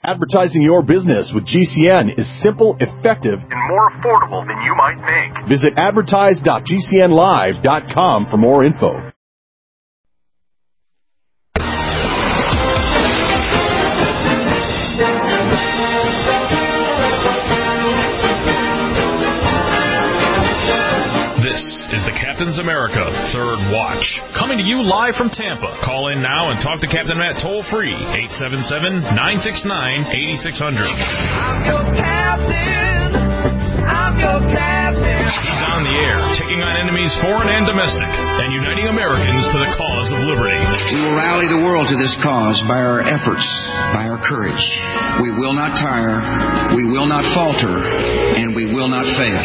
Advertising your business with GCN is simple, effective, and more affordable than you might think. Visit advertise.gcnlive.com for more info. Captain's America Third Watch, coming to you live from Tampa. Call in now and talk to Captain Matt toll-free, 877-969-8600. I'm your captain. I'm your captain. He's on the air, taking on enemies foreign and domestic, and uniting Americans to the cause of liberty. We will rally the world to this cause by our efforts, by our courage. We will not tire, we will not falter, and we will not fail.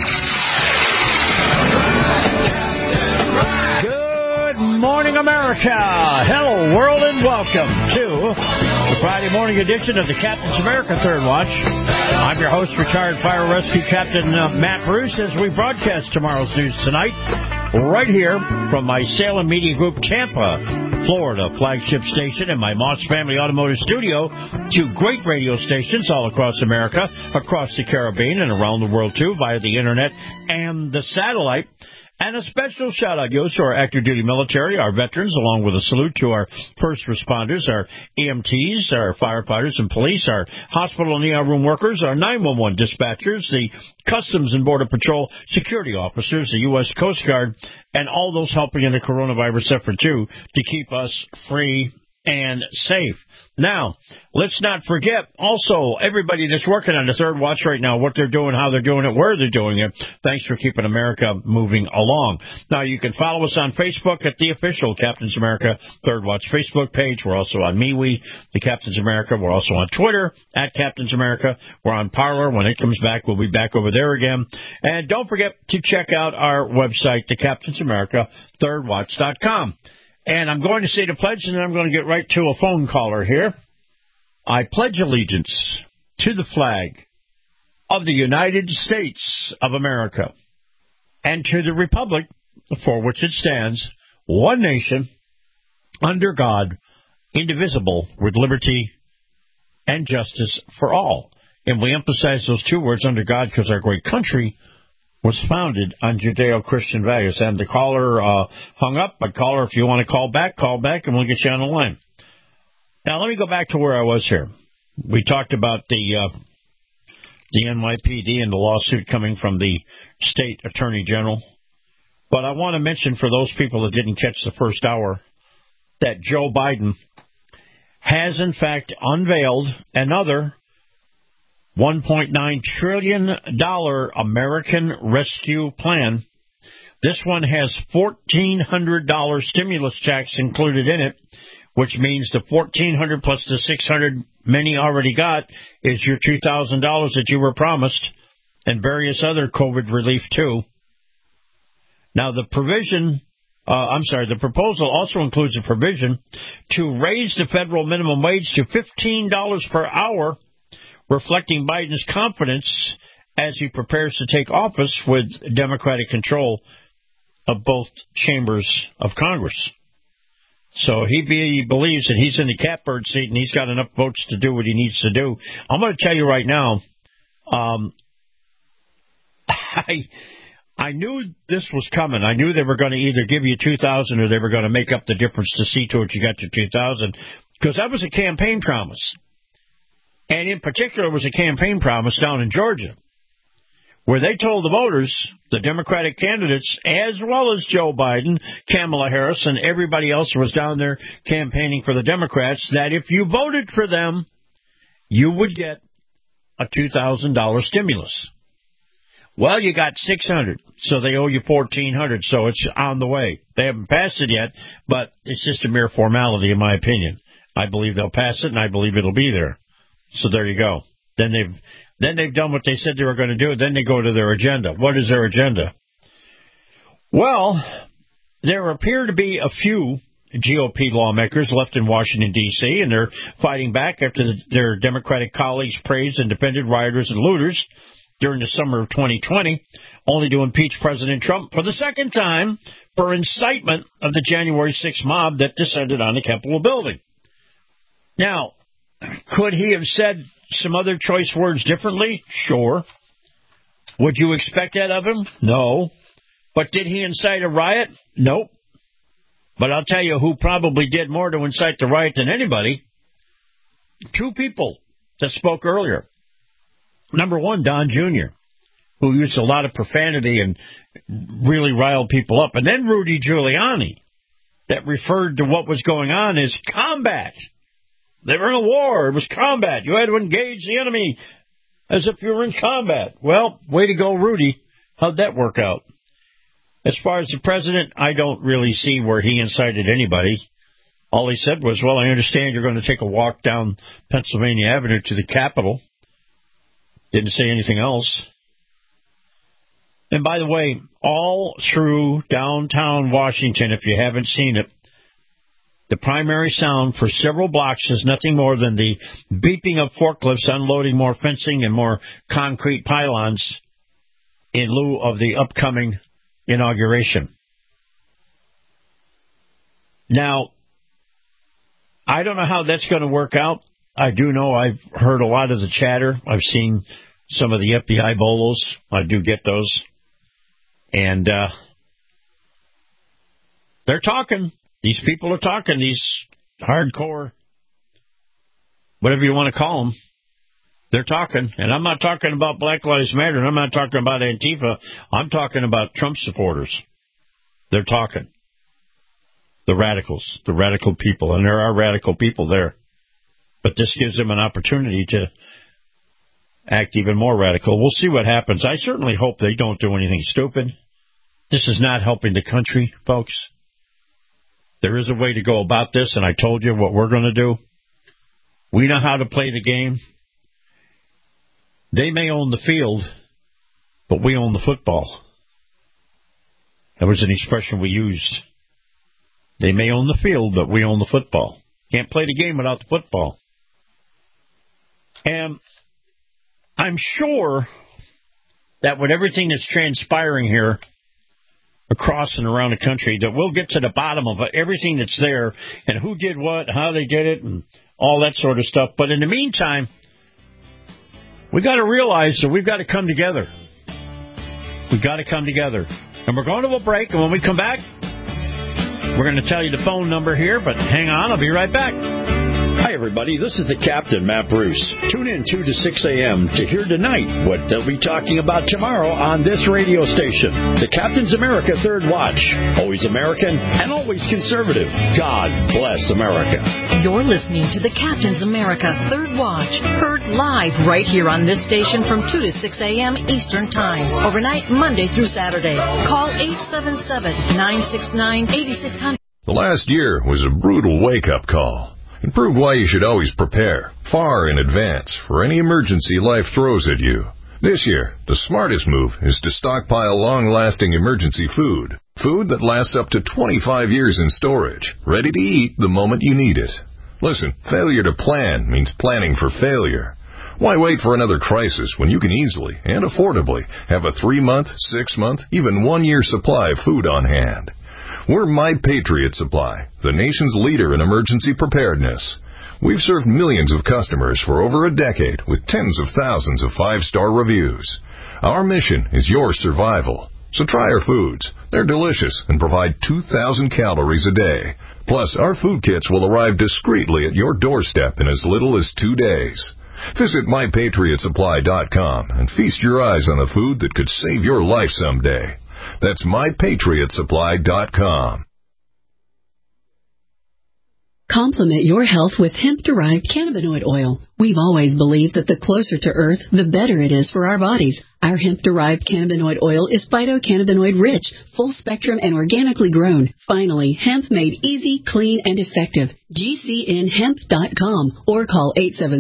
Good morning, America. Hello, world, and welcome to the Friday morning edition of the Captain's America Third Watch. I'm your host, retired fire rescue captain Matt Bruce, as we broadcast tomorrow's news tonight, right here from my Salem Media Group Tampa, Florida flagship station and my Moss Family Automotive Studio, two great radio stations all across America, across the Caribbean, and around the world, too, via the Internet and the satellite. And a special shout-out goes to our active-duty military, our veterans, along with a salute to our first responders, our EMTs, our firefighters and police, our hospital and ER room workers, our 911 dispatchers, the Customs and Border Patrol security officers, the U.S. Coast Guard, and all those helping in the coronavirus effort, too, to keep us free and safe. Now, let's not forget, also, everybody that's working on the Third Watch right now, what they're doing, how they're doing it, where they're doing it. Thanks for keeping America moving along. Now, you can follow us on Facebook at the official Captain's America Third Watch Facebook page. We're also on MeWe, the Captain's America. We're also on Twitter, at Captain's America. We're on Parler. When it comes back, we'll be back over there again. And don't forget to check out our website, the Captain's America ThirdWatch.com. And I'm going to say the pledge, and then I'm going to get right to a phone caller here. I pledge allegiance to the flag of the United States of America and to the republic for which it stands, one nation, under God, indivisible, with liberty and justice for all. And we emphasize those two words, under God, because our great country was founded on Judeo-Christian values. And the caller hung up. But caller, if you want to call back, and we'll get you on the line. Now, let me go back to where I was here. We talked about the NYPD and the lawsuit coming from the state attorney general. But I want to mention, for those people that didn't catch the first hour, that Joe Biden has, in fact, unveiled another $1.9 trillion American Rescue Plan. This one has $1,400 stimulus checks included in it, which means the $1,400 plus the $600 many already got is your $2,000 that you were promised, and various other COVID relief, too. Now, the proposal also includes a provision to raise the federal minimum wage to $15 per hour, reflecting Biden's confidence as he prepares to take office with Democratic control of both chambers of Congress. So he believes that he's in the catbird seat and he's got enough votes to do what he needs to do. I'm going to tell you right now, I knew this was coming. I knew they were going to either give you $2,000 or they were going to make up the difference to see to it you got your $2,000, because that was a campaign promise. And in particular, it was a campaign promise down in Georgia, where they told the voters, the Democratic candidates, as well as Joe Biden, Kamala Harris, and everybody else who was down there campaigning for the Democrats, that if you voted for them, you would get a $2,000 stimulus. Well, you got $600, so they owe you $1,400, so it's on the way. They haven't passed it yet, but it's just a mere formality, in my opinion. I believe they'll pass it, and I believe it'll be there. So there you go. Then they've done what they said they were going to do. Then they go to their agenda. What is their agenda? Well, there appear to be a few GOP lawmakers left in Washington, D.C., and they're fighting back after their Democratic colleagues praised and defended rioters and looters during the summer of 2020, only to impeach President Trump for the second time for incitement of the January 6th mob that descended on the Capitol building. Now, Could he have said some other choice words differently? Sure. Would you expect that of him? No. But did he incite a riot? Nope. But I'll tell you who probably did more to incite the riot than anybody. Two people that spoke earlier. Number one, Don Jr., who used a lot of profanity and really riled people up. And then Rudy Giuliani, that referred to what was going on as combat. They were in a war. It was combat. You had to engage the enemy as if you were in combat. Well, way to go, Rudy. How'd that work out? As far as the president, I don't really see where he incited anybody. All he said was, well, I understand you're going to take a walk down Pennsylvania Avenue to the Capitol. Didn't say anything else. And by the way, all through downtown Washington, if you haven't seen it, the primary sound for several blocks is nothing more than the beeping of forklifts unloading more fencing and more concrete pylons in lieu of the upcoming inauguration. Now, I don't know how that's going to work out. I do know I've heard a lot of the chatter. I've seen some of the FBI bolos. I do get those. And they're talking. These people are talking. These hardcore, whatever you want to call them, they're talking. And I'm not talking about Black Lives Matter, and I'm not talking about Antifa. I'm talking about Trump supporters. They're talking. The radicals, the radical people, and there are radical people there. But this gives them an opportunity to act even more radical. We'll see what happens. I certainly hope they don't do anything stupid. This is not helping the country, folks. There is a way to go about this, and I told you what we're going to do. We know how to play the game. They may own the field, but we own the football. That was an expression we used. They may own the field, but we own the football. Can't play the game without the football. And I'm sure that with everything that's transpiring here across and around the country, that we'll get to the bottom of everything that's there and who did what, how they did it, and all that sort of stuff. But in the meantime, we got to realize that we've got to come together. We've got to come together. And we're going to a break, and when we come back, we're going to tell you the phone number here, but hang on, I'll be right back. Hi, everybody. This is the Captain, Matt Bruce. Tune in 2 to 6 a.m. to hear tonight what they'll be talking about tomorrow on this radio station. The Captain's America Third Watch. Always American and always conservative. God bless America. You're listening to the Captain's America Third Watch. Heard live right here on this station from 2 to 6 a.m. Eastern Time. Overnight, Monday through Saturday. Call 877-969-8600. The last year was a brutal wake-up call. It proved why you should always prepare, far in advance, for any emergency life throws at you. This year, the smartest move is to stockpile long-lasting emergency food. Food that lasts up to 25 years in storage, ready to eat the moment you need it. Listen, failure to plan means planning for failure. Why wait for another crisis when you can easily and affordably have a 3-month, 6-month, even 1-year supply of food on hand? We're My Patriot Supply, the nation's leader in emergency preparedness. We've served millions of customers for over a decade with tens of thousands of 5-star reviews. Our mission is your survival. So try our foods. They're delicious and provide 2,000 calories a day. Plus, our food kits will arrive discreetly at your doorstep in as little as 2 days. Visit MyPatriotSupply.com and feast your eyes on the food that could save your life someday. That's MyPatriotSupply.com. Complement your health with hemp-derived cannabinoid oil. We've always believed that the closer to Earth, the better it is for our bodies. Our hemp-derived cannabinoid oil is phytocannabinoid-rich, full-spectrum, and organically grown. Finally, hemp made easy, clean, and effective. GCNhemp.com or call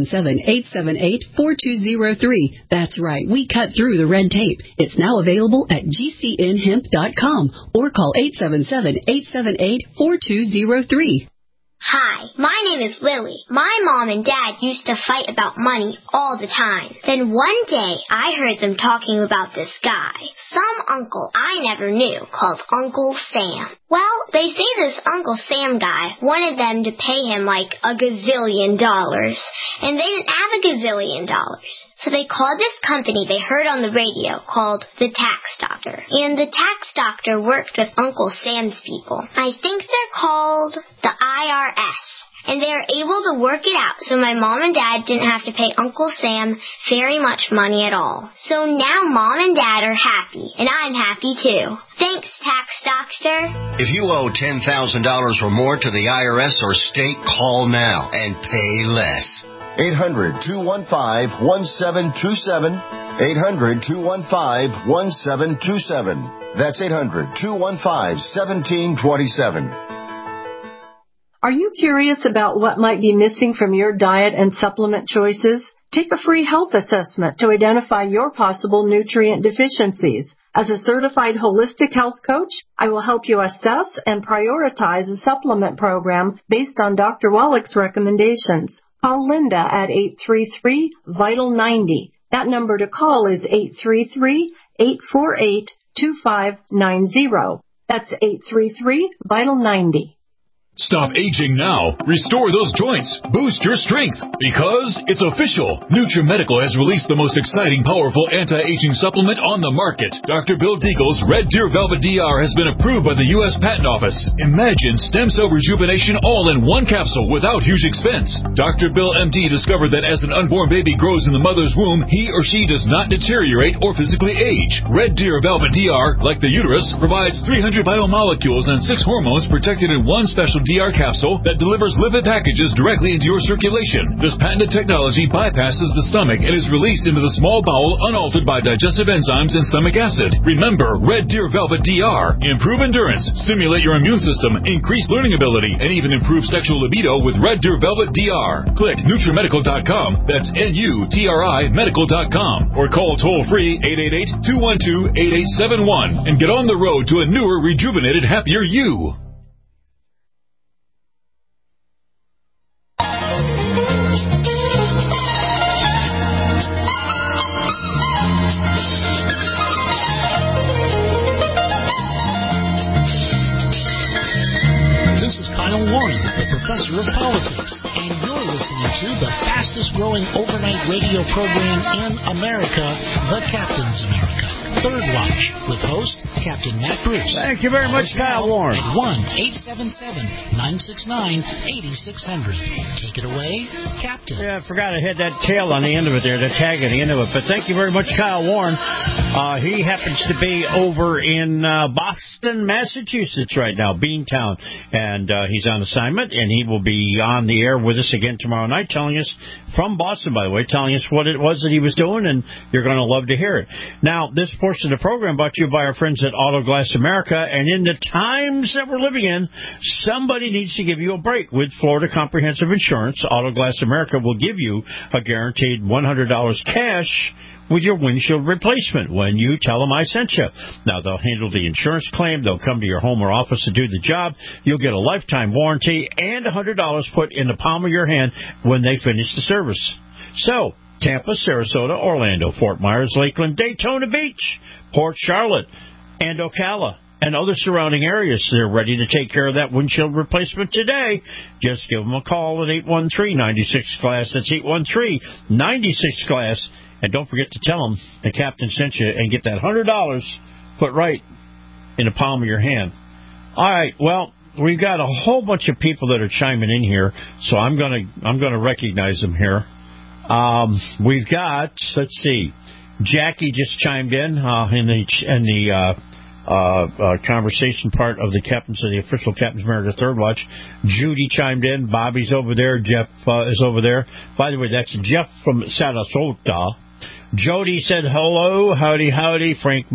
877-878-4203. That's right, we cut through the red tape. It's now available at GCNhemp.com or call 877-878-4203. Hi, my name is Lily. My mom and dad used to fight about money all the time. Then one day, I heard them talking about this guy, some uncle I never knew, called Uncle Sam. Well, they say this Uncle Sam guy wanted them to pay him like $1 gazillion, and they didn't have $1 gazillion. So they called this company they heard on the radio called the Tax Doctor. And the Tax Doctor worked with Uncle Sam's people. I think they're called the IRS. And they were able to work it out so my mom and dad didn't have to pay Uncle Sam very much money at all. So now mom and dad are happy, and I'm happy too. Thanks, Tax Doctor. If you owe $10,000 or more to the IRS or state, call now and pay less. 800-215-1727. 800-215-1727. That's 800-215-1727. Are you curious about what might be missing from your diet and supplement choices? Take a free health assessment to identify your possible nutrient deficiencies. As a certified holistic health coach, I will help you assess and prioritize a supplement program based on Dr. Wallach's recommendations. Call Linda at 833-VITAL-90. That number to call is 833-848-2590. That's 833-VITAL-90. Stop aging now. Restore those joints. Boost your strength. Because it's official. NutriMedical has released the most exciting, powerful anti-aging supplement on the market. Dr. Bill Deagle's Red Deer Velvet DR has been approved by the U.S. Patent Office. Imagine stem cell rejuvenation all in one capsule without huge expense. Dr. Bill MD discovered that as an unborn baby grows in the mother's womb, he or she does not deteriorate or physically age. Red Deer Velvet DR, like the uterus, provides 300 biomolecules and 6 hormones protected in one special DR capsule that delivers lipid packages directly into your circulation. This patented technology bypasses the stomach and is released into the small bowel unaltered by digestive enzymes and stomach acid. Remember, Red Deer Velvet DR. Improve endurance, stimulate your immune system, increase learning ability, and even improve sexual libido with Red Deer Velvet DR. Click NutriMedical.com, that's NUTRI Medical.com, or call toll-free 888-212-8871 and get on the road to a newer, rejuvenated, happier you. Professor of Politics, and you're listening to the fastest-growing overnight radio program in America, The Captain's America, Third Watch, with host Captain Matt Bruce. Thank you very much, Kyle Warren. At 1-877-969-8600. Take it away, Captain. Yeah, I forgot I had that tail on the end of it there, the tag at the end of it. But thank you very much, Kyle Warren. He happens to be over in Boston, Massachusetts right now, Beantown, and he's on assignment, and he will be on the air with us again tomorrow night, telling us, from Boston, by the way, telling us what it was that he was doing, and you're going to love to hear it. Now, this portion of the program brought to you by our friends at Auto Glass America, and in the times that we're living in, somebody needs to give you a break. With Florida Comprehensive Insurance, Auto Glass America will give you a guaranteed $100 cash with your windshield replacement when you tell them I sent you. Now, they'll handle the insurance claim. They'll come to your home or office to do the job. You'll get a lifetime warranty and $100 put in the palm of your hand when they finish the service. So, Tampa, Sarasota, Orlando, Fort Myers, Lakeland, Daytona Beach, Port Charlotte, and Ocala, and other surrounding areas. They're ready to take care of that windshield replacement today. Just give them a call at 813-96-GLASS. That's 813-96-GLASS. And don't forget to tell them the captain sent you and get that $100 put right in the palm of your hand. All right, well, we've got a whole bunch of people that are chiming in here, so I'm gonna recognize them here. We've got, let's see, Jackie just chimed in the conversation part of the captains of the official Captain's America Third Watch. Judy chimed in. Bobby's over there. Jeff is over there. By the way, that's Jeff from Sarasota. Jody said hello. Howdy, howdy. Frank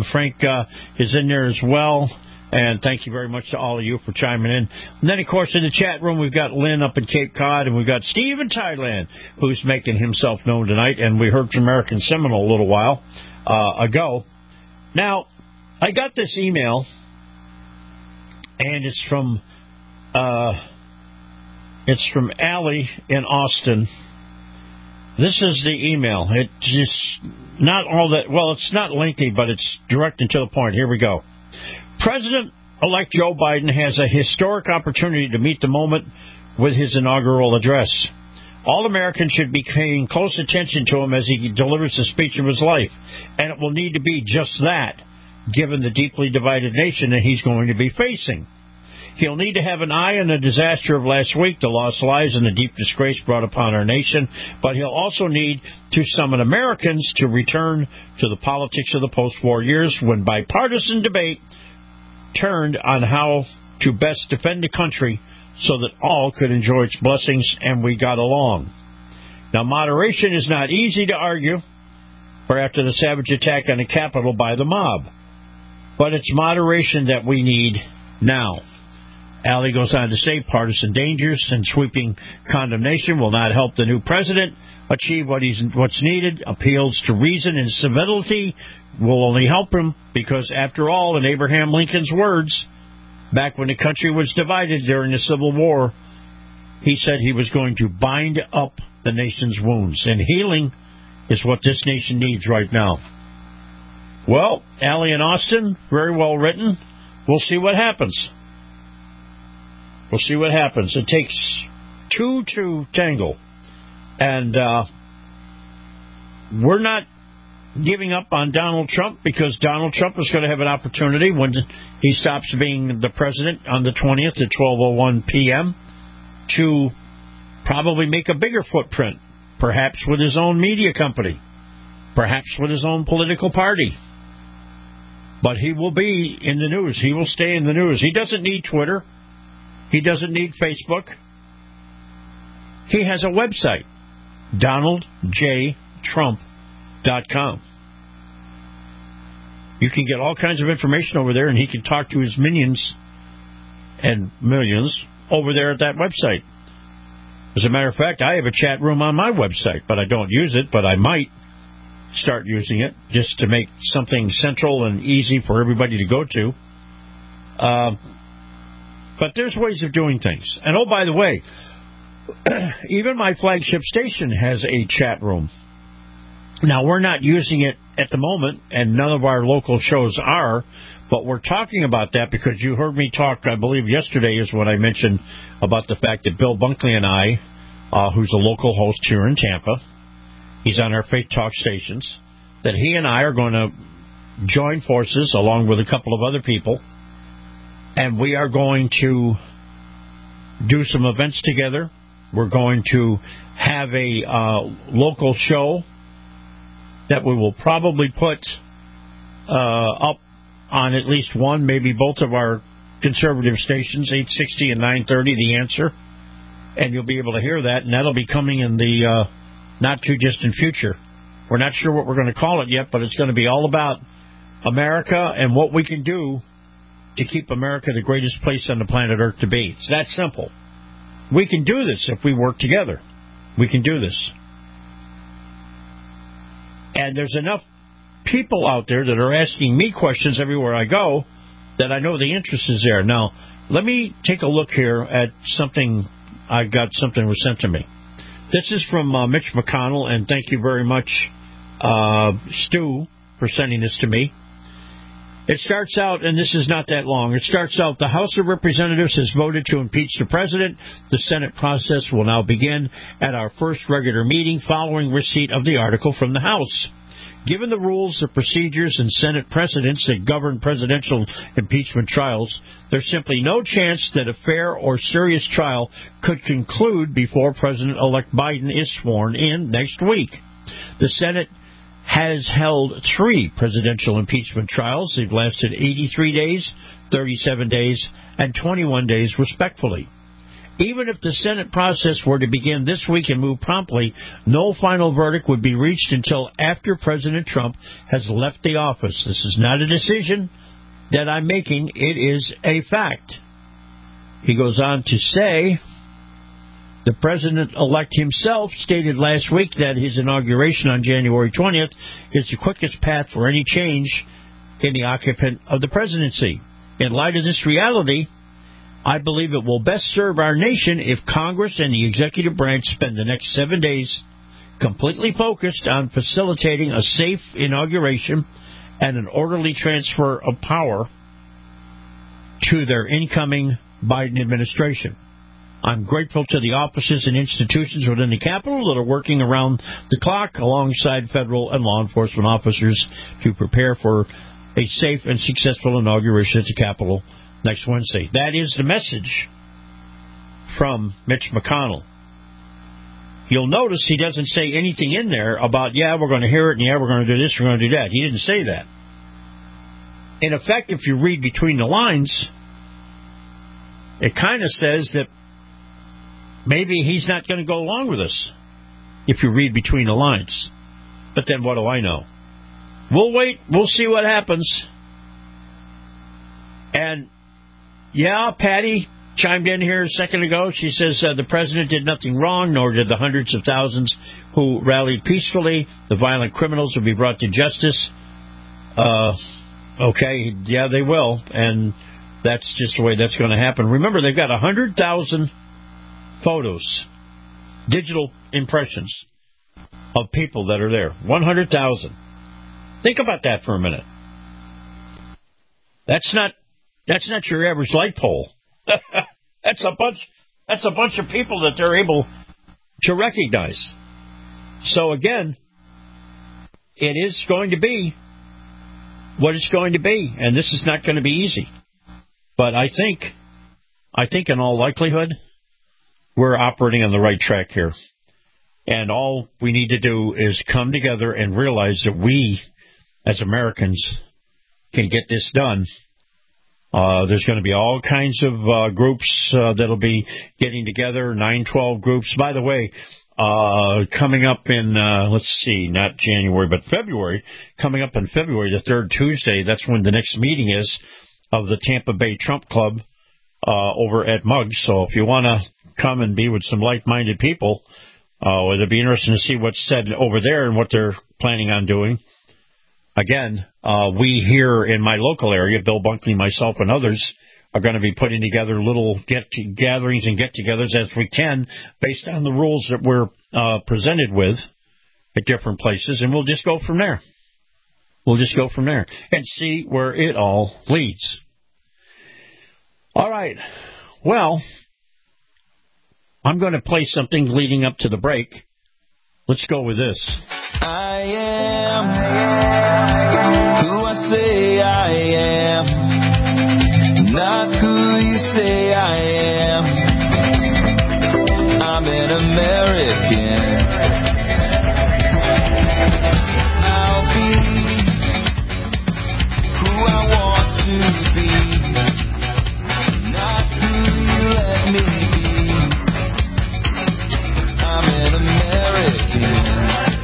is in there as well. And thank you very much to all of you for chiming in. And then, of course, in the chat room, we've got Lynn up in Cape Cod, and we've got Steve in Thailand, who's making himself known tonight. And we heard from American Seminole a little while ago. Now, I got this email, and it's from It's from Allie in Austin. This is the email. It's just not all that, well, it's not lengthy, but it's direct and to the point. Here we go. President-elect Joe Biden has a historic opportunity to meet the moment with his inaugural address. All Americans should be paying close attention to him as he delivers the speech of his life. And it will need to be just that, given the deeply divided nation that he's going to be facing. He'll need to have an eye on the disaster of last week, the lost lives and the deep disgrace brought upon our nation, but he'll also need to summon Americans to return to the politics of the post-war years when bipartisan debate turned on how to best defend the country so that all could enjoy its blessings and we got along. Now, moderation is not easy to argue for after the savage attack on the Capitol by the mob, but it's moderation that we need now. Alley goes on to say partisan dangers and sweeping condemnation will not help the new president achieve what's needed. Appeals to reason and civility will only help him because, after all, in Abraham Lincoln's words, back when the country was divided during the Civil War, he said he was going to bind up the nation's wounds. And healing is what this nation needs right now. Well, Allie in Austin, very well written. We'll see what happens. We'll see what happens. It takes two to tangle. And we're not giving up on Donald Trump because Donald Trump is going to have an opportunity when he stops being the president on the 20th at 12:01 p.m. to probably make a bigger footprint, perhaps with his own media company, perhaps with his own political party. But he will be in the news. He will stay in the news. He doesn't need Twitter. He doesn't need Facebook. He has a website, DonaldJTrump.com. You can get all kinds of information over there, and he can talk to his minions and millions over there at that website. As a matter of fact, I have a chat room on my website, but I don't use it, but I might start using it just to make something central and easy for everybody to go to. But there's ways of doing things. And, oh, by the way, even my flagship station has a chat room. Now, we're not using it at the moment, and none of our local shows are, but we're talking about that because you heard me talk, I believe yesterday is when I mentioned about the fact that Bill Bunkley and I, who's a local host here in Tampa, he's on our Faith Talk stations, that he and I are going to join forces along with a couple of other people, and we are going to do some events together. We're going to have a local show that we will probably put up on at least one, maybe both of our conservative stations, 860 and 930, The Answer. And you'll be able to hear that, and that'll be coming in the not-too-distant future. We're not sure what we're going to call it yet, but it's going to be all about America and what we can do to keep America the greatest place on the planet Earth to be. It's that simple. We can do this if we work together. We can do this. And there's enough people out there that are asking me questions everywhere I go that I know the interest is there. Now, let me take a look here at something. I got something was sent to me. This is from Mitch McConnell, and thank you very much, Stu, for sending this to me. It starts out, and this is not that long, it starts out, the House of Representatives has voted to impeach the president. The Senate process will now begin at our first regular meeting following receipt of the article from the House. Given the rules, the procedures, and Senate precedents that govern presidential impeachment trials, there's simply no chance that a fair or serious trial could conclude before President-elect Biden is sworn in next week. The Senate has held 3 presidential impeachment trials. They've lasted 83 days, 37 days, and 21 days, respectively. Even if the Senate process were to begin this week and move promptly, no final verdict would be reached until after President Trump has left the office. This is not a decision that I'm making. It is a fact. He goes on to say, the president-elect himself stated last week that his inauguration on January 20th is the quickest path for any change in the occupant of the presidency. In light of this reality, I believe it will best serve our nation if Congress and the executive branch spend the next 7 days completely focused on facilitating a safe inauguration and an orderly transfer of power to their incoming Biden administration. I'm grateful to the offices and institutions within the Capitol that are working around the clock alongside federal and law enforcement officers to prepare for a safe and successful inauguration at the Capitol next Wednesday. That is the message from Mitch McConnell. You'll notice he doesn't say anything in there about, we're going to hear it, and we're going to do this, we're going to do that. He didn't say that. In effect, if you read between the lines, it kind of says that maybe he's not going to go along with us, if you read between the lines. But then what do I know? We'll wait. We'll see what happens. And, Patty chimed in here a second ago. She says the president did nothing wrong, nor did the hundreds of thousands who rallied peacefully. The violent criminals will be brought to justice. Okay, they will. And that's just the way that's going to happen. Remember, they've got 100,000 photos, digital impressions of people that are there. 100,000. Think about that for a minute. That's not your average light pole. That's a bunch of people that they're able to recognize. So again, it is going to be what it's going to be, and this is not going to be easy. But I think in all likelihood, we're operating on the right track here. And all we need to do is come together and realize that we, as Americans, can get this done. There's going to be all kinds of groups that'll be getting together, 9/12 groups. By the way, coming up in, not January, but February, coming up in February, the third Tuesday, that's when the next meeting is of the Tampa Bay Trump Club over at Muggs. So if you want to come and be with some like-minded people, it'll be interesting to see what's said over there and what they're planning on doing. Again, we here in my local area, Bill Bunkley, myself, and others, are going to be putting together little gatherings and get-togethers as we can based on the rules that we're presented with at different places, and we'll just go from there. We'll just go from there and see where it all leads. All right. Well, I'm going to play something leading up to the break. Let's go with this. I am who I say I am, not who you say I am. I'm an American. I'll be who I want to be, not who you let me be. I'm an American.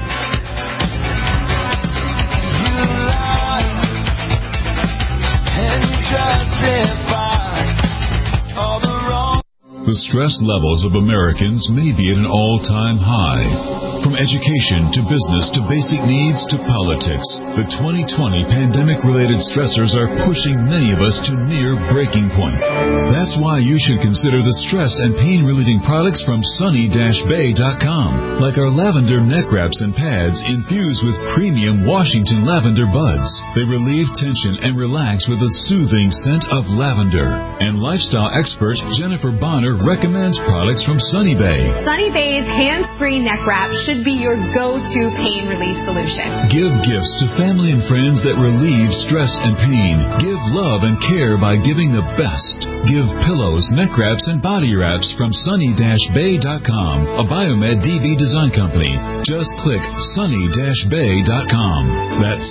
The stress levels of Americans may be at an all-time high. From education to business to basic needs to politics, the 2020 pandemic-related stressors are pushing many of us to near breaking point. That's why you should consider the stress and pain-relieving products from sunny-bay.com, like our lavender neck wraps and pads infused with premium Washington lavender buds. They relieve tension and relax with a soothing scent of lavender. And lifestyle expert Jennifer Bonner recommends products from Sunny Bay. Sunny Bay's hands-free neck wrap should be your go-to pain relief solution. Give gifts to family and friends that relieve stress and pain. Give love and care by giving the best. Give pillows, neck wraps, and body wraps from sunny-bay.com, a Biomed DB design company. Just click sunny-bay.com. That's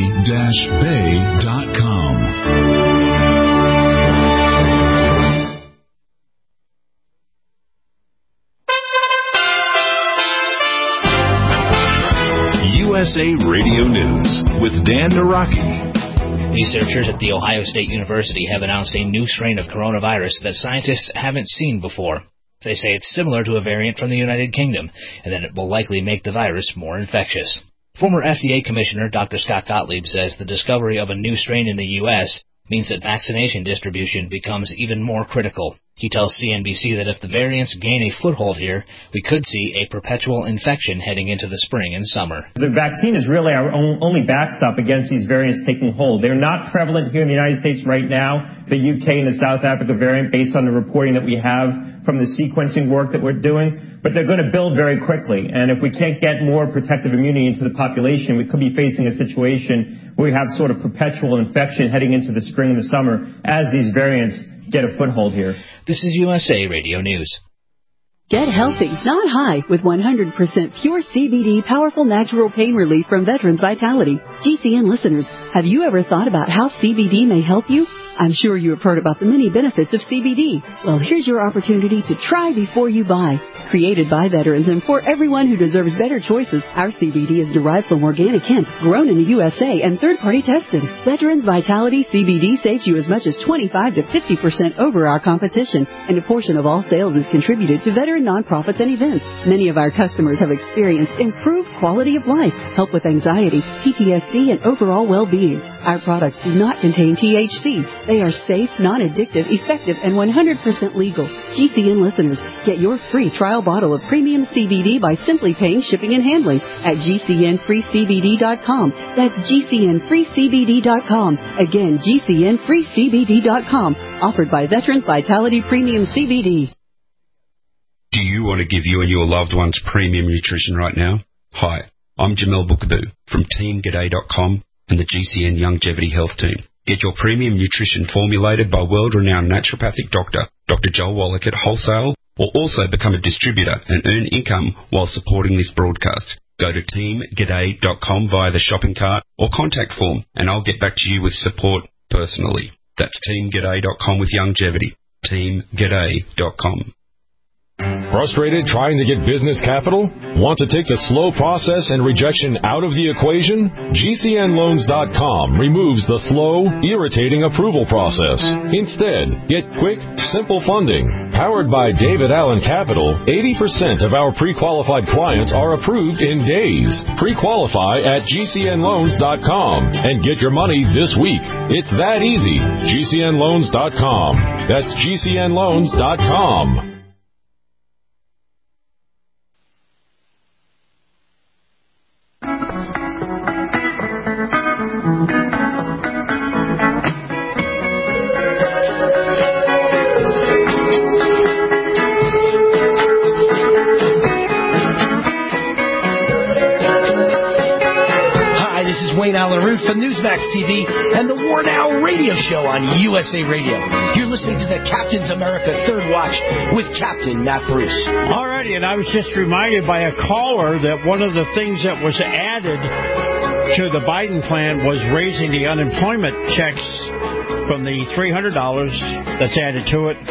sunny-bay.com. USA Radio News with Dan Naraki. Researchers at The Ohio State University have announced a new strain of coronavirus that scientists haven't seen before. They say it's similar to a variant from the United Kingdom, and that it will likely make the virus more infectious. Former FDA Commissioner Dr. Scott Gottlieb says the discovery of a new strain in the U.S. means that vaccination distribution becomes even more critical. He tells CNBC that if the variants gain a foothold here, we could see a perpetual infection heading into the spring and summer. The vaccine is really our only backstop against these variants taking hold. They're not prevalent here in the United States right now, the UK and the South Africa variant, based on the reporting that we have from the sequencing work that we're doing, but they're going to build very quickly. And if we can't get more protective immunity into the population, we could be facing a situation where we have sort of perpetual infection heading into the spring and the summer as these variants get a foothold here. This is USA Radio News. Get healthy, not high, with 100% pure CBD powerful natural pain relief from Veterans Vitality. GCN listeners, have you ever thought about how CBD may help you? I'm sure you have heard about the many benefits of CBD. Well, here's your opportunity to try before you buy. Created by veterans and for everyone who deserves better choices, our CBD is derived from organic hemp, grown in the USA, and third-party tested. Veterans Vitality CBD saves you as much as 25 to 50% over our competition, and a portion of all sales is contributed to veteran nonprofits and events. Many of our customers have experienced improved quality of life, help with anxiety, PTSD, and overall well-being. Our products do not contain THC. They are safe, non-addictive, effective, and 100% legal. GCN listeners, get your free trial bottle of premium CBD by simply paying shipping and handling at GCNFreeCBD.com. That's GCNFreeCBD.com. Again, GCNFreeCBD.com. Offered by Veterans Vitality Premium CBD. Do you want to give you and your loved ones premium nutrition right now? Hi, I'm Jamel Bookaboo from TeamGaday.com and the GCN Longevity Health Team. Get your premium nutrition formulated by world-renowned naturopathic doctor, Dr. Joel Wallach at Wholesale, or also become a distributor and earn income while supporting this broadcast. Go to TeamGaday.com via the shopping cart or contact form, and I'll get back to you with support personally. That's TeamGaday.com with longevity. TeamGaday.com. Frustrated trying to get business capital? Want to take the slow process and rejection out of the equation? GCNLoans.com removes the slow, irritating approval process. Instead, get quick, simple funding. Powered by David Allen Capital, 80% of our pre-qualified clients are approved in days. Pre-qualify at GCNLoans.com and get your money this week. It's that easy. GCNLoans.com. That's GCNLoans.com. From Newsmax TV and the War Now radio show on USA Radio. You're listening to the Captain's America Third Watch with Captain Matt Bruce. Alrighty, and I was just reminded by a caller that one of the things that was added to the Biden plan was raising the unemployment checks from the $300 that's added to it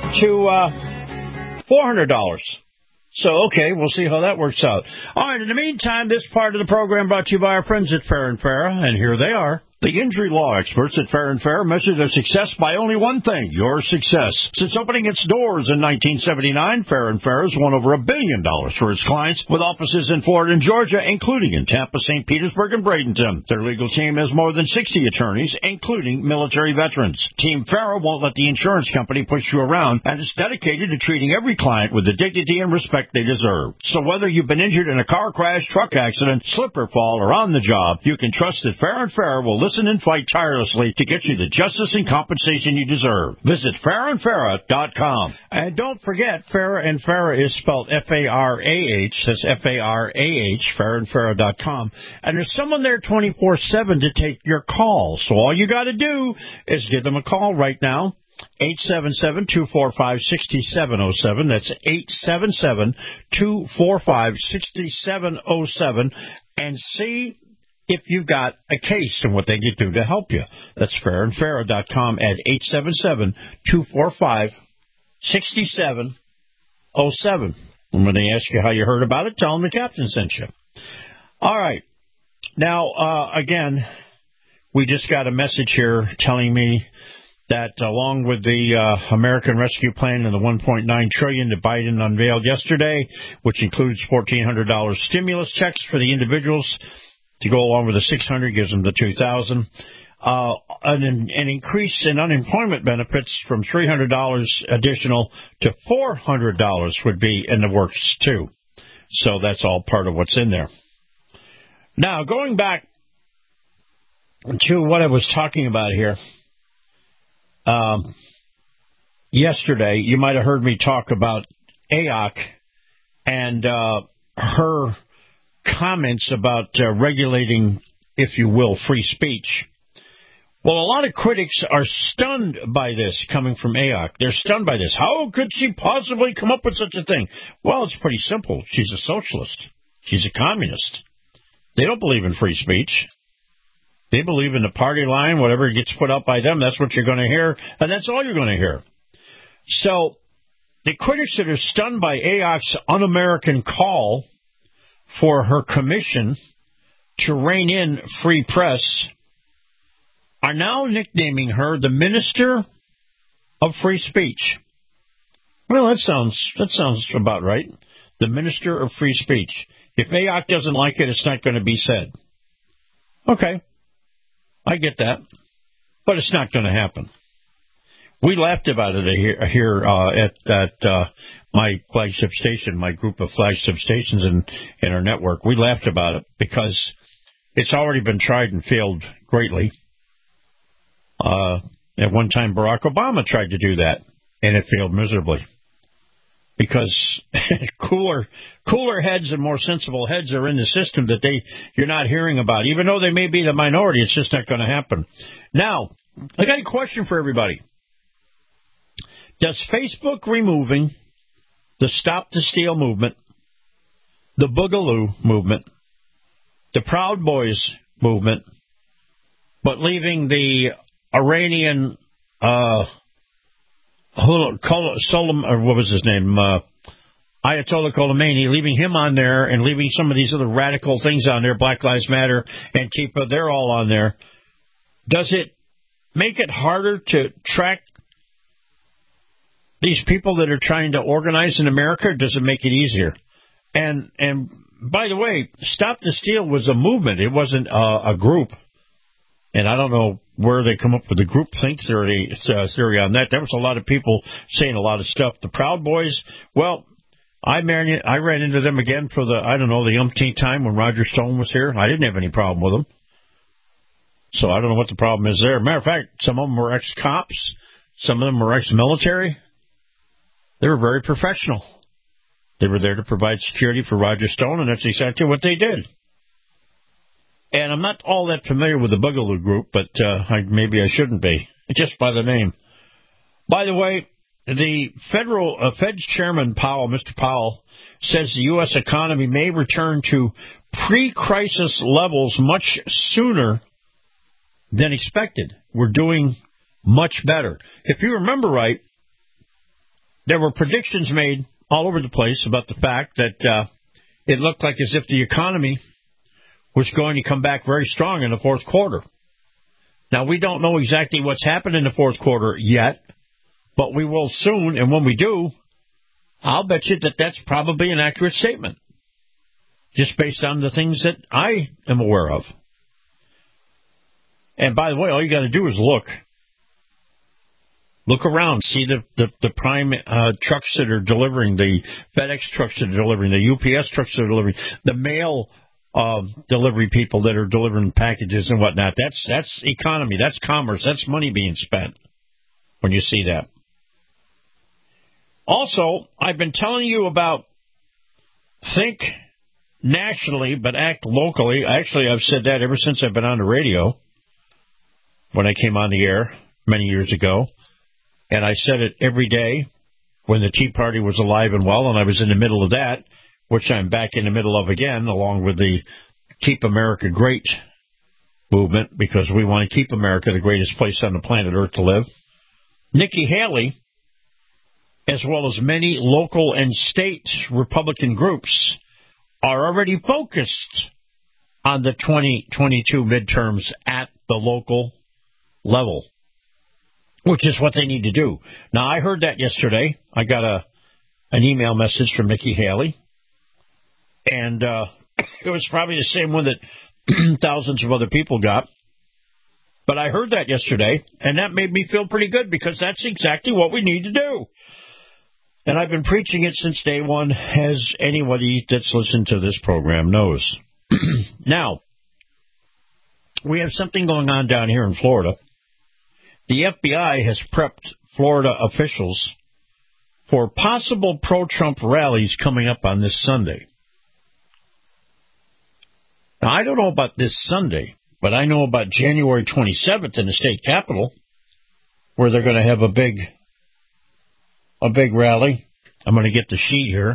to $400. So, okay, we'll see how that works out. All right, in the meantime, this part of the program brought to you by our friends at Farah & Farah, and here they are. The injury law experts at Farah & Farah measure their success by only one thing, your success. Since opening its doors in 1979, Farah & Farah has won over $1 billion for its clients, with offices in Florida and Georgia, including in Tampa, St. Petersburg, and Bradenton. Their legal team has more than 60 attorneys, including military veterans. Team Farah won't let the insurance company push you around, and is dedicated to treating every client with the dignity and respect they deserve. So whether you've been injured in a car crash, truck accident, slip or fall, or on the job, you can trust that Farah & Farah will listen and fight tirelessly to get you the justice and compensation you deserve. Visit FarahandFarah.com. And don't forget, Farah & Farah is spelled F-A-R-A-H. That's F-A-R-A-H, FarahandFarah.com. And there's someone there 24/7 to take your call. So all you got to do is give them a call right now. 877-245-6707. That's 877-245-6707. And see if you've got a case and what they can do to help you. That's FarahandFarah.com at 877-245-6707. And when they ask you how you heard about it, tell them the captain sent you. All right. Now, again, we just got a message here telling me that along with the American Rescue Plan and the $1.9 trillion that Biden unveiled yesterday, which includes $1,400 stimulus checks for the individuals to go along with the $600, gives them the $2,000. an increase in unemployment benefits from $300 additional to $400 would be in the works, too. So that's all part of what's in there. Now, going back to what I was talking about here, yesterday, you might have heard me talk about AOC and her comments about regulating, if you will, free speech. Well, a lot of critics are stunned by this coming from AOC. They're stunned by this. How could she possibly come up with such a thing? Well, it's pretty simple. She's a socialist. She's a communist. They don't believe in free speech. They believe in the party line. Whatever gets put up by them, that's what you're going to hear, and that's all you're going to hear. So the critics that are stunned by AOC's un-American call for her commission to rein in free press are now nicknaming her the Minister of Free Speech. Well, that sounds about right. The Minister of Free Speech. If AOC doesn't like it, it's not going to be said. Okay, I get that, but it's not going to happen. We laughed about it here at my flagship station, my group of flagship stations in our network. We laughed about it because it's already been tried and failed greatly. At one time, Barack Obama tried to do that, and it failed miserably. Because cooler heads and more sensible heads are in the system that you're not hearing about. Even though they may be the minority, it's just not going to happen. Now, I got a question for everybody. Does Facebook removing the Stop the Steal movement, the Boogaloo movement, the Proud Boys movement, but leaving the Iranian what was his name? Ayatollah Khomeini, leaving him on there and leaving some of these other radical things on there, Black Lives Matter, Antifa, they're all on there. Does it make it harder to track these people that are trying to organize in America, or does it make it easier? And by the way, Stop the Steal was a movement. It wasn't a group. And I don't know where they come up with the group think theory on that. There was a lot of people saying a lot of stuff. The Proud Boys, well, I ran into them again for the umpteenth time when Roger Stone was here. I didn't have any problem with them. So I don't know what the problem is there. Matter of fact, some of them were ex-cops. Some of them were ex-military. They were very professional. They were there to provide security for Roger Stone, and that's exactly what they did. And I'm not all that familiar with the Boogaloo group, but maybe I shouldn't be, just by the name. By the way, the Fed's chairman, Mr. Powell, says the U.S. economy may return to pre-crisis levels much sooner than expected. We're doing much better. If you remember right, there were predictions made all over the place about the fact that it looked like as if the economy was going to come back very strong in the fourth quarter. Now, we don't know exactly what's happened in the fourth quarter yet, but we will soon, and when we do, I'll bet you that that's probably an accurate statement, just based on the things that I am aware of. And by the way, all you got to do is look. Look around, see the prime trucks that are delivering, the FedEx trucks that are delivering, the UPS trucks that are delivering, the mail delivery people that are delivering packages and whatnot. That's economy. That's commerce. That's money being spent when you see that. Also, I've been telling you about think nationally but act locally. Actually, I've said that ever since I've been on the radio when I came on the air many years ago. And I said it every day when the Tea Party was alive and well, and I was in the middle of that, which I'm back in the middle of again, along with the Keep America Great movement, because we want to keep America the greatest place on the planet Earth to live. Nikki Haley, as well as many local and state Republican groups, are already focused on the 2022 midterms at the local level, which is what they need to do. Now, I heard that yesterday. I got an email message from Nikki Haley, and it was probably the same one that thousands of other people got. But I heard that yesterday, and that made me feel pretty good because that's exactly what we need to do. And I've been preaching it since day one, as anybody that's listened to this program knows. Now, we have something going on down here in Florida. The FBI has prepped Florida officials for possible pro-Trump rallies coming up on this Sunday. Now, I don't know about this Sunday, but I know about January 27th in the state capitol, where they're going to have a big rally. I'm going to get the sheet here.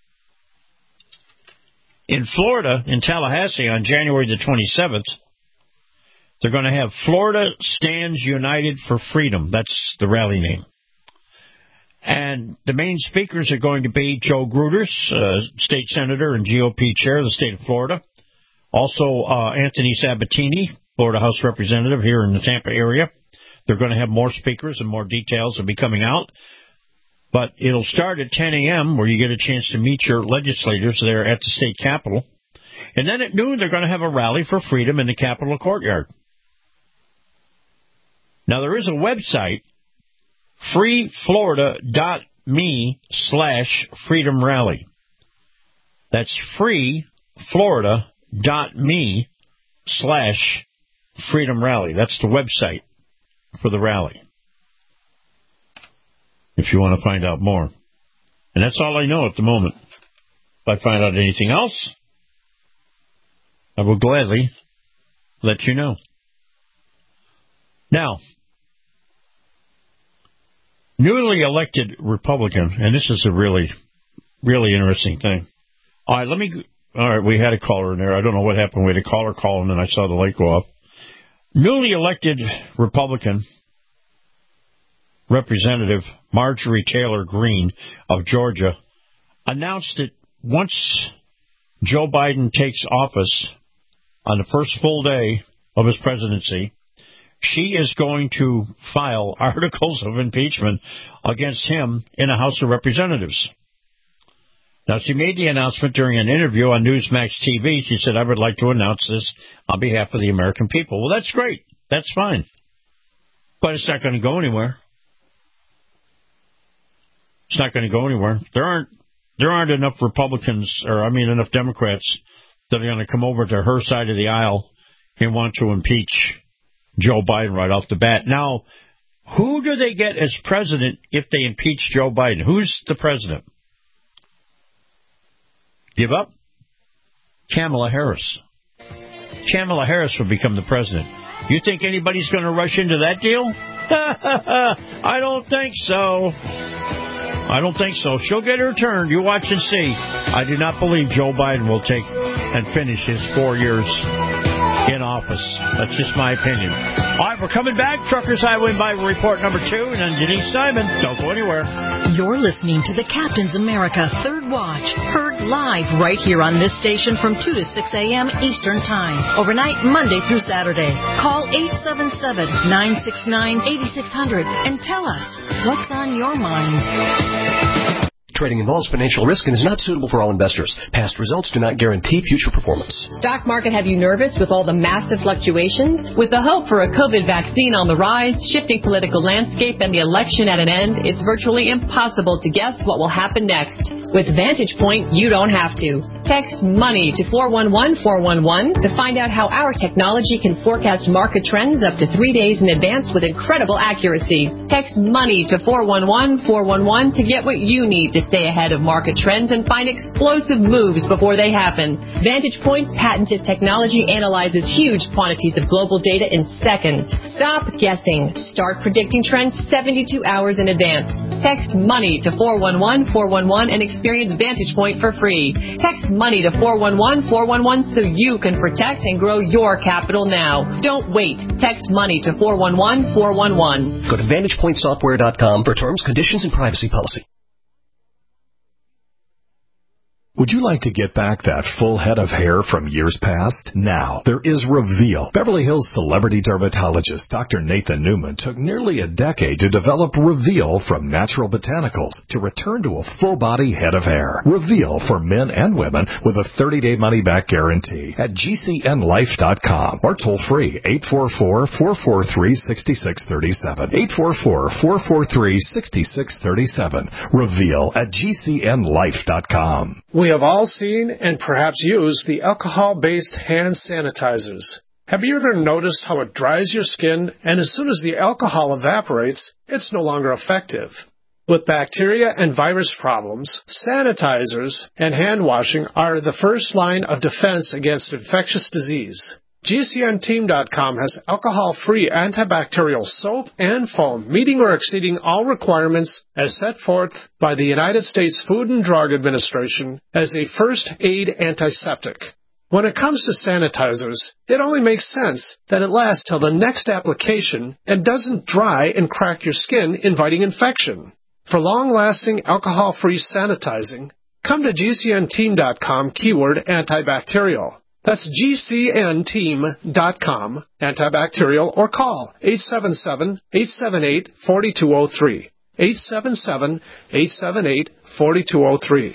In Florida, in Tallahassee, on January the 27th, they're going to have Florida Stands United for Freedom. That's the rally name. And the main speakers are going to be Joe Gruters, state senator and GOP chair of the state of Florida. Also, Anthony Sabatini, Florida House Representative here in the Tampa area. They're going to have more speakers and more details will be coming out. But it'll start at 10 a.m. where you get a chance to meet your legislators there at the state capitol. And then at noon, they're going to have a rally for freedom in the Capitol courtyard. Now, there is a website, freeflorida.me/freedom rally. That's freeflorida.me/freedom rally. That's the website for the rally, if you want to find out more. And that's all I know at the moment. If I find out anything else, I will gladly let you know. Now, newly elected Republican, and this is a really, really interesting thing. All right, we had a caller in there. I don't know what happened. We had a caller call, and then I saw the light go up. Newly elected Republican Representative Marjorie Taylor Greene of Georgia announced that once Joe Biden takes office on the first full day of his presidency, she is going to file articles of impeachment against him in the House of Representatives. Now, she made the announcement during an interview on Newsmax TV. She said, I would like to announce this on behalf of the American people. Well, that's great. That's fine. But it's not going to go anywhere. It's not going to go anywhere. There aren't enough enough Democrats that are going to come over to her side of the aisle and want to impeach Joe Biden right off the bat. Now, who do they get as president if they impeach Joe Biden? Who's the president? Give up? Kamala Harris. Kamala Harris will become the president. You think anybody's going to rush into that deal? I don't think so. She'll get her turn. You watch and see. I do not believe Joe Biden will take and finish his 4 years in office. That's just my opinion. All right, we're coming back. Truckers Highway Bible Report number 2, and then Denise Simon. Don't go anywhere. You're listening to the Captain's America Third Watch, heard live right here on this station from 2 to 6 a.m. Eastern Time, overnight Monday through Saturday. Call 877-969-8600 and tell us what's on your mind. Trading involves financial risk and is not suitable for all investors. Past results do not guarantee future performance. Stock market have you nervous with all the massive fluctuations? With the hope for a COVID vaccine on the rise, shifting political landscape, and the election at an end, it's virtually impossible to guess what will happen next. With Vantage Point, you don't have to. Text MONEY to 411-411 to find out how our technology can forecast market trends up to 3 days in advance with incredible accuracy. Text MONEY to 411-411 to get what you need to stay ahead of market trends and find explosive moves before they happen. Vantage Point's patented technology analyzes huge quantities of global data in seconds. Stop guessing. Start predicting trends 72 hours in advance. Text MONEY to 411-411 and experience Vantage Point for free. Text MONEY to 411-411 so you can protect and grow your capital now. Don't wait. Text MONEY to 411-411. Go to VantagePointSoftware.com for terms, conditions, and privacy policy. Would you like to get back that full head of hair from years past? Now, there is Reveal. Beverly Hills celebrity dermatologist Dr. Nathan Newman took nearly a decade to develop Reveal from natural botanicals to return to a full-body head of hair. Reveal for men and women with a 30-day money-back guarantee at GCNlife.com or toll-free 844-443-6637. 844-443-6637. Reveal at GCNlife.com. We have all seen and perhaps used the alcohol-based hand sanitizers. Have you ever noticed how it dries your skin, and as soon as the alcohol evaporates, it's no longer effective? With bacteria and virus problems, sanitizers and hand washing are the first line of defense against infectious disease. GCNteam.com has alcohol-free antibacterial soap and foam, meeting or exceeding all requirements as set forth by the United States Food and Drug Administration as a first aid antiseptic. When it comes to sanitizers, it only makes sense that it lasts till the next application and doesn't dry and crack your skin, inviting infection. For long-lasting alcohol-free sanitizing, come to GCNteam.com keyword antibacterial. That's GCNteam.com, antibacterial, or call 877-878-4203. 877-878-4203.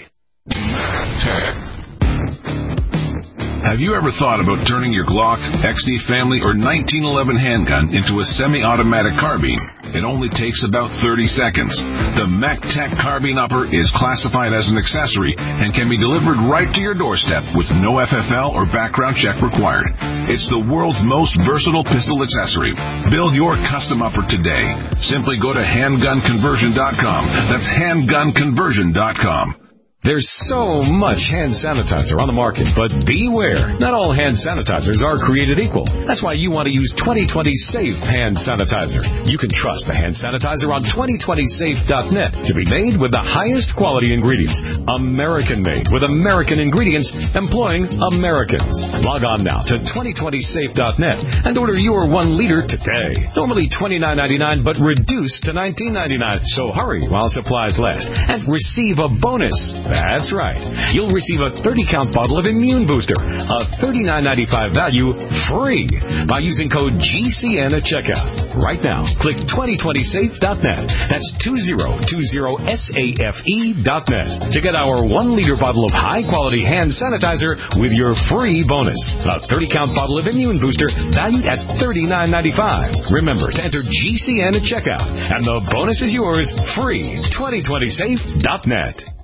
Have you ever thought about turning your Glock, XD Family, or 1911 handgun into a semi-automatic carbine? It only takes about 30 seconds. The MacTech Carbine Upper is classified as an accessory and can be delivered right to your doorstep with no FFL or background check required. It's the world's most versatile pistol accessory. Build your custom upper today. Simply go to handgunconversion.com. That's handgunconversion.com. There's so much hand sanitizer on the market, but beware. Not all hand sanitizers are created equal. That's why you want to use 2020 Safe Hand Sanitizer. You can trust the hand sanitizer on 2020safe.net to be made with the highest quality ingredients. American-made with American ingredients employing Americans. Log on now to 2020safe.net and order your 1 liter today. Normally $29.99, but reduced to $19.99. So hurry while supplies last and receive a bonus. That's right. You'll receive a 30-count bottle of Immune Booster, a $39.95 value, free by using code GCN at checkout. Right now, click 2020safe.net. That's 2020safe.net to get our 1-liter bottle of high-quality hand sanitizer with your free bonus. A 30-count bottle of Immune Booster valued at $39.95. Remember to enter GCN at checkout, and the bonus is yours free. 2020safe.net.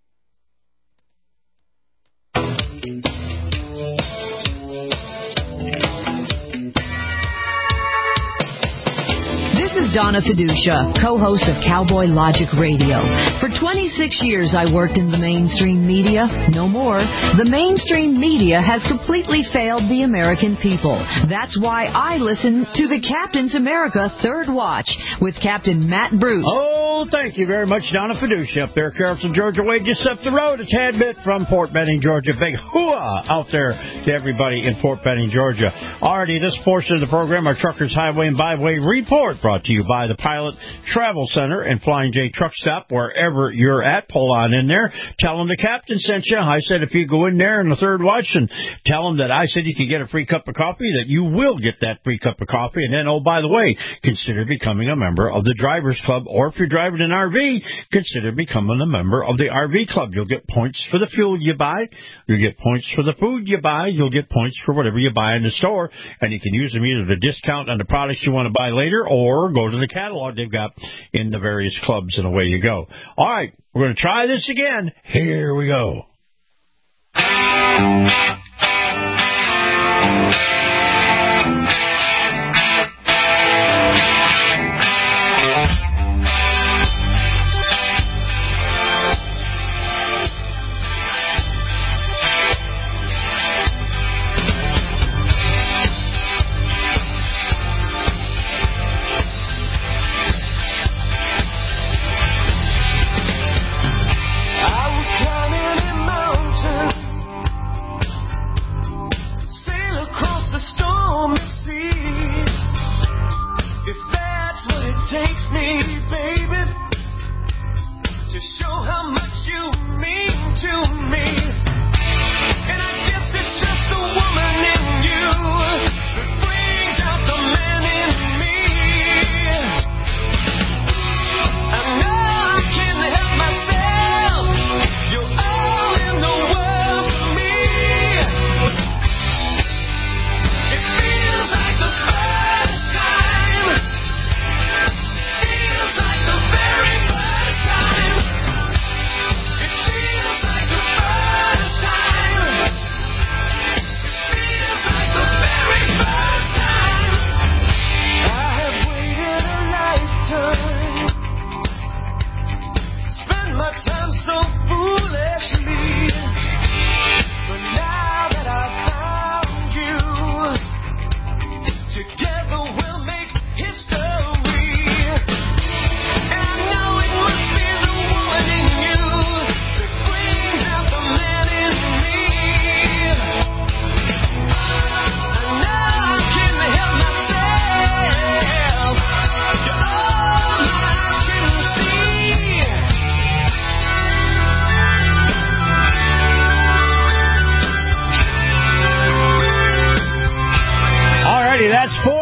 Donna Fiducia, co-host of Cowboy Logic Radio. For 26 years, I worked in the mainstream media. No more. The mainstream media has completely failed the American people. That's why I listen to the Captain's America Third Watch with Captain Matt Bruce. Oh, thank you very much, Donna Fiducia, up there, Carrollton, Georgia, way just up the road a tad bit from Port Benning, Georgia. Big hooah out there to everybody in Port Benning, Georgia. Already this portion of the program, our Truckers Highway and Byway Report, brought to you by the Pilot Travel Center and Flying J Truck Stop. Wherever you're at, pull on in there. Tell them the captain sent you. I said if you go in there in the third watch and tell them that I said you could get a free cup of coffee, that you will get that free cup of coffee. And then, oh, by the way, consider becoming a member of the Drivers Club. Or if you're driving an RV, consider becoming a member of the RV Club. You'll get points for the fuel you buy. You'll get points for the food you buy. You'll get points for whatever you buy in the store. And you can use them either to discount on the products you want to buy later or go to the catalog they've got in the various clubs, and away you go. All right, we're going to try this again. Here we go.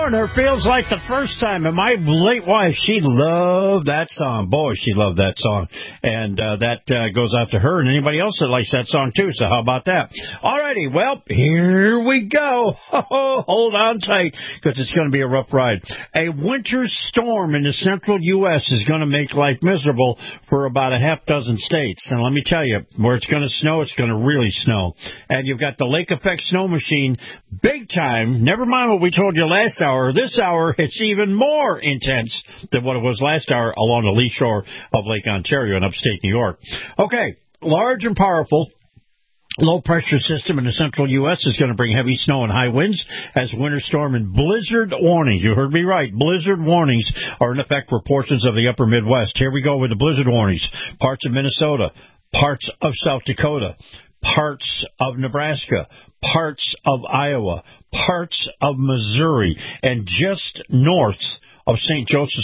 Storm, Her Feels Like the First Time. And my late wife, she loved that song. Boy, she loved that song. And that goes out to her and anybody else that likes that song, too. So how about that? All righty. Well, here we go. Hold on tight, because it's going to be a rough ride. A winter storm in the central U.S. is going to make life miserable for about a half dozen states. And let me tell you, where it's going to snow, it's going to really snow. And you've got the lake effect snow machine, big time. Never mind what we told you last hour. This hour, it's even more intense than what it was last hour along the lee shore of Lake Ontario in upstate New York. Okay, large and powerful low-pressure system in the central U.S. is going to bring heavy snow and high winds as winter storm and blizzard warnings. You heard me right. Blizzard warnings are in effect for portions of the upper Midwest. Here we go with the blizzard warnings. Parts of Minnesota, parts of South Dakota, parts of Nebraska, parts of Iowa, parts of Missouri, and just north of St. Joseph,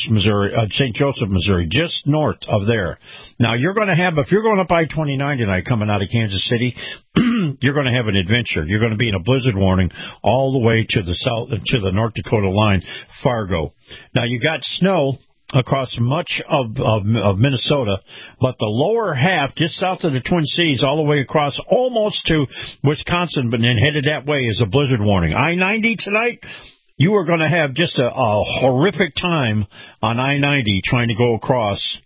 Missouri, just north of there. Now, you're going to have, if you're going up I-29 tonight coming out of Kansas City, you're going to have an adventure. You're going to be in a blizzard warning all the way to the south, to the North Dakota line, Fargo. Now, you got snow across much of Minnesota, but the lower half, just south of the Twin Cities, all the way across almost to Wisconsin, but then headed that way is a blizzard warning. I-90 tonight, you are going to have just a horrific time on I-90 trying to go across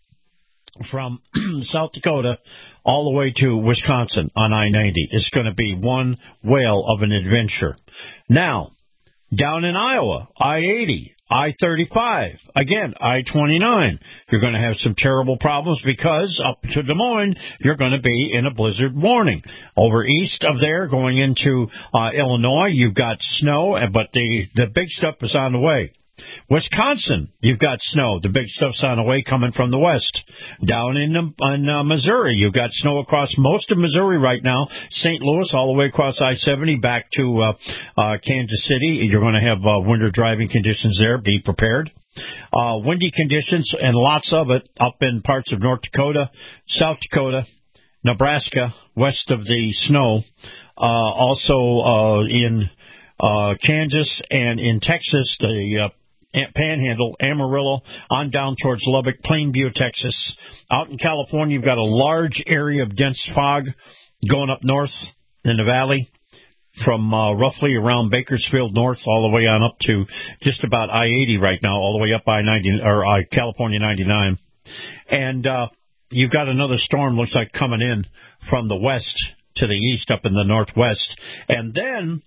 from South Dakota all the way to Wisconsin on I-90. It's going to be one whale of an adventure. Now, down in Iowa, I-80, I-35, again, I-29. You're going to have some terrible problems because up to Des Moines, you're going to be in a blizzard warning. Over east of there, going into Illinois, you've got snow, but the big stuff is on the way. Wisconsin, you've got snow. The big stuff's on the way coming from the west. Down in Missouri, you've got snow across most of Missouri right now. St. Louis, all the way across I-70 back to Kansas City. You're going to have winter driving conditions there. Be prepared. Windy conditions and lots of it up in parts of North Dakota, South Dakota, Nebraska, west of the snow. Also in Kansas and in Texas, the Panhandle, Amarillo, on down towards Lubbock, Plainview, Texas. Out in California, you've got a large area of dense fog going up north in the valley from roughly around Bakersfield north all the way on up to just about I-80 right now, all the way up I-90 or California 99. And you've got another storm looks like coming in from the west to the east up in the northwest. And then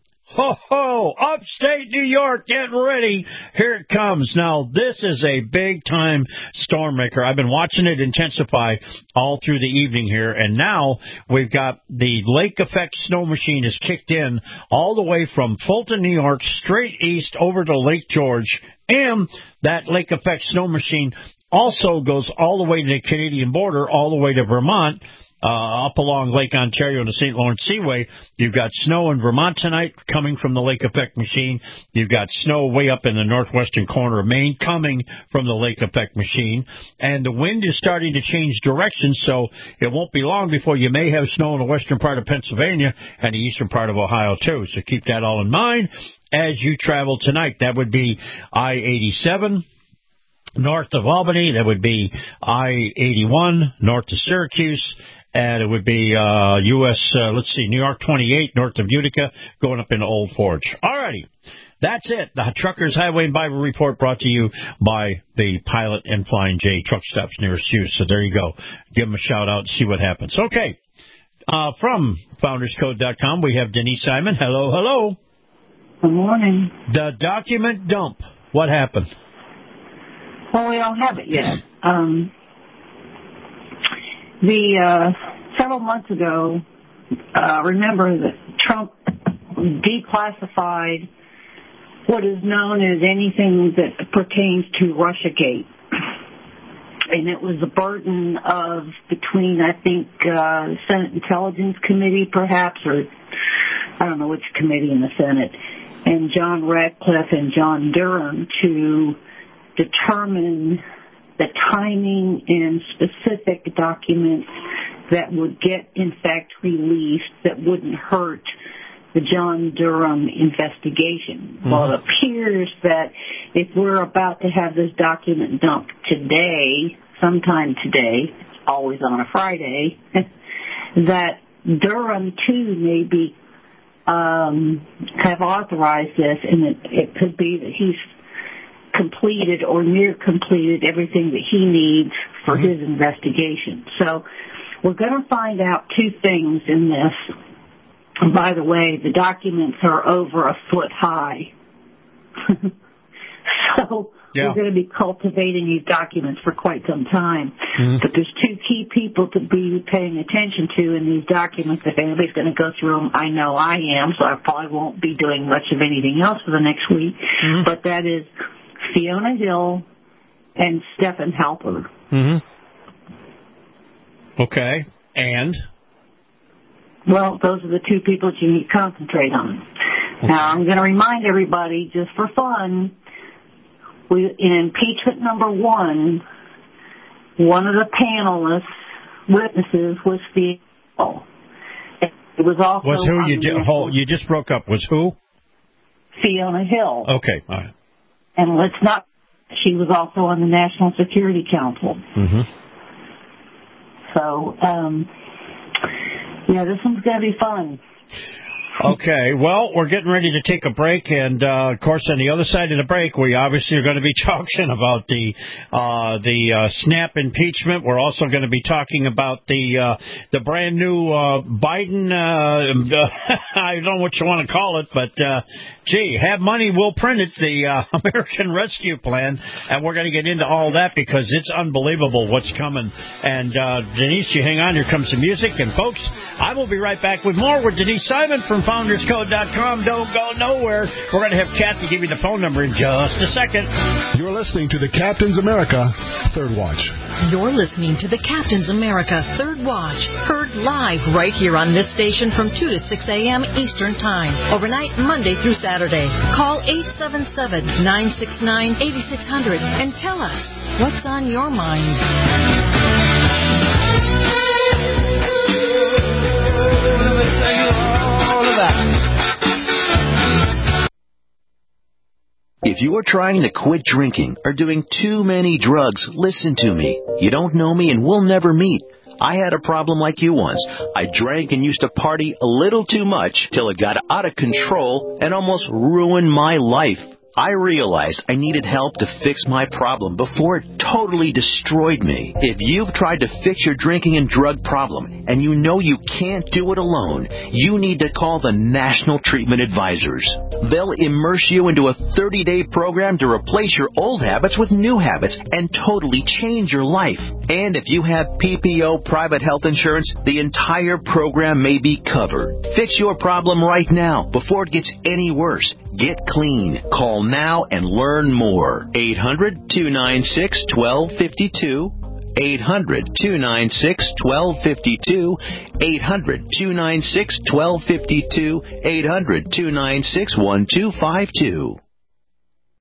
upstate New York, get ready. Here it comes. Now, this is a big-time storm maker. I've been watching it intensify all through the evening here, and now we've got the lake effect snow machine is kicked in all the way from Fulton, New York, straight east over to Lake George, and that lake effect snow machine also goes all the way to the Canadian border, all the way to Vermont. Up along Lake Ontario and the St. Lawrence Seaway, you've got snow in Vermont tonight coming from the lake effect machine. You've got snow way up in the northwestern corner of Maine coming from the lake effect machine. And the wind is starting to change direction, so it won't be long before you may have snow in the western part of Pennsylvania and the eastern part of Ohio, too. So keep that all in mind as you travel tonight. That would be I-87. North of Albany, that would be I-81, north of Syracuse, and it would be New York 28, north of Utica, going up into Old Forge. All righty. That's it. The Truckers Highway and Bible Report brought to you by the Pilot and Flying J truck stops nearest you. So there you go. Give them a shout out and see what happens. Okay. From FoundersCode.com, we have Denise Simon. Hello. Good morning. The document dump. What happened? Well, we don't have it yet. Several months ago, remember that Trump declassified what is known as anything that pertains to Russiagate. And it was a burden of between, I think, Senate Intelligence Committee, perhaps, or I don't know which committee in the Senate, and John Ratcliffe and John Durham to determine the timing and specific documents that would get, in fact, released that wouldn't hurt the John Durham investigation. Well, it appears that if we're about to have this document dumped today, sometime today, always on a Friday, that Durham, too, may be have authorized this, and it could be that he's completed or near completed everything that he needs for his investigation. So we're going to find out two things in this. And by the way, the documents are over a foot high. So we're going to be cultivating these documents for quite some time. But there's two key people to be paying attention to in these documents. If anybody's going to go through them, I know I am, so I probably won't be doing much of anything else for the next week. But that is Fiona Hill and Stephen Halper. Okay. And? Well, those are the two people that you need to concentrate on. Now, I'm going to remind everybody, just for fun, in impeachment number one of the witnesses was Fiona Hill. It was also was who? You just broke up. Was who? Fiona Hill. Okay. All right. And she was also on the National Security Council. So, this one's going to be fun. Okay, well, we're getting ready to take a break, and of course, on the other side of the break, we obviously are going to be talking about the snap impeachment. We're also going to be talking about the brand new Biden. I don't know what you want to call it, but have money, we'll print it. The American Rescue Plan, and we're going to get into all that because it's unbelievable what's coming. And Denise, you hang on. Here comes the music, and folks, I will be right back with more with Denise Simon from FoundersCode.com. Don't go nowhere. We're going to have Kathy give you the phone number in just a second. You're listening to the Captain's America Third Watch. You're listening to the Captain's America Third Watch, heard live right here on this station from 2 to 6 a.m. Eastern Time, overnight Monday through Saturday. Call 877-969-8600 and tell us what's on your mind. If you are trying to quit drinking or doing too many drugs, listen to me. You don't know me and we'll never meet. I had a problem like you once. I drank and used to party a little too much till it got out of control and almost ruined my life. I realized I needed help to fix my problem before it totally destroyed me. If you've tried to fix your drinking and drug problem and you know you can't do it alone, you need to call the National Treatment Advisors. They'll immerse you into a 30-day program to replace your old habits with new habits and totally change your life. And if you have PPO private health insurance, the entire program may be covered. Fix your problem right now before it gets any worse. Get clean. Call now and learn more. 800-296-1252. 800-296-1252. 800-296-1252. 800-296-1252.